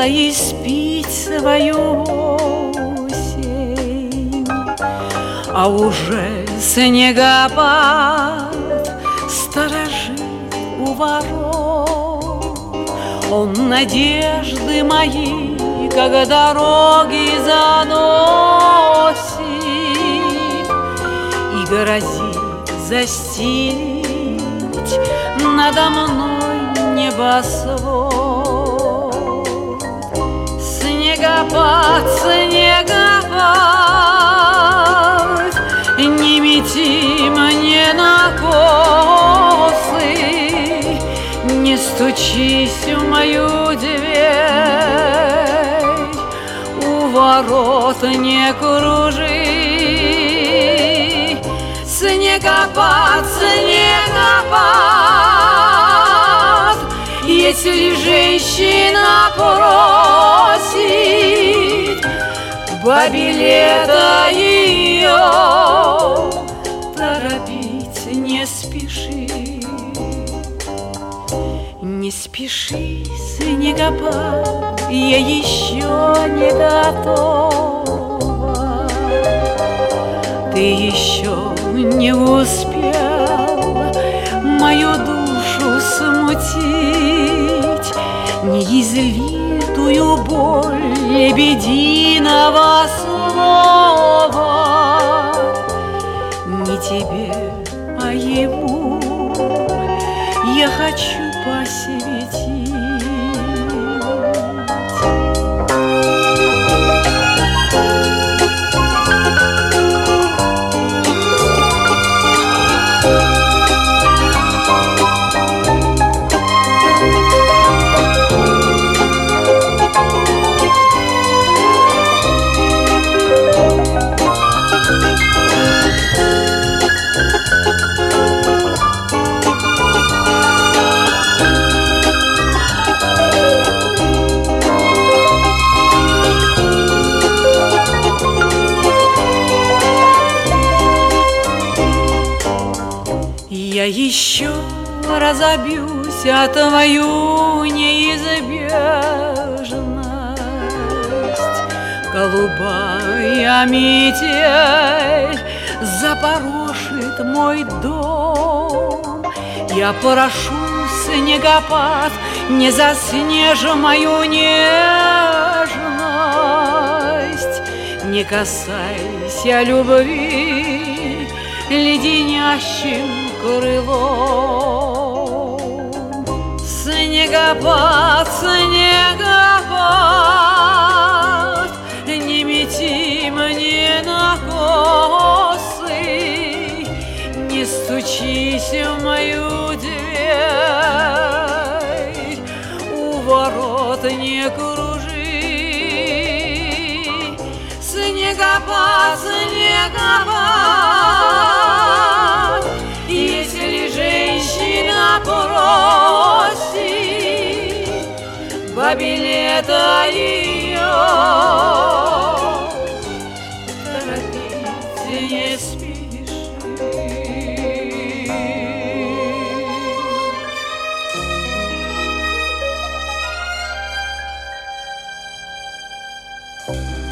устала испить свою осень, а уже снегопад сторожит у ворот. Он надежды мои, как дороги, заносит и грозит застелить надо мной небосвод. Снегопад, снегопад, не мети мне на косы, не стучись в мою дверь, у ворот не кружи. Снегопад, снегопад, если женщина просит бабе лето ее, торопить не спеши. Не спеши, снегопад, я еще не готова. Ты еще не успел мою душу смутить неизлитую боль лебединого слова. Не тебе, а ему я хочу посвятить. Я еще разобьюсь о твою неизбежность. Голубая метель запорошит мой дом. Я прошу, снегопад, не заснежь мою нежность. Не касайся любви леденящим крылом. Снегопад, снегопад, не мети мне на косы, не стучись в мою дверь, у ворот не кружи. Снегопад, снегопад, если женщина просит бабе лето ее, торопить не спеши.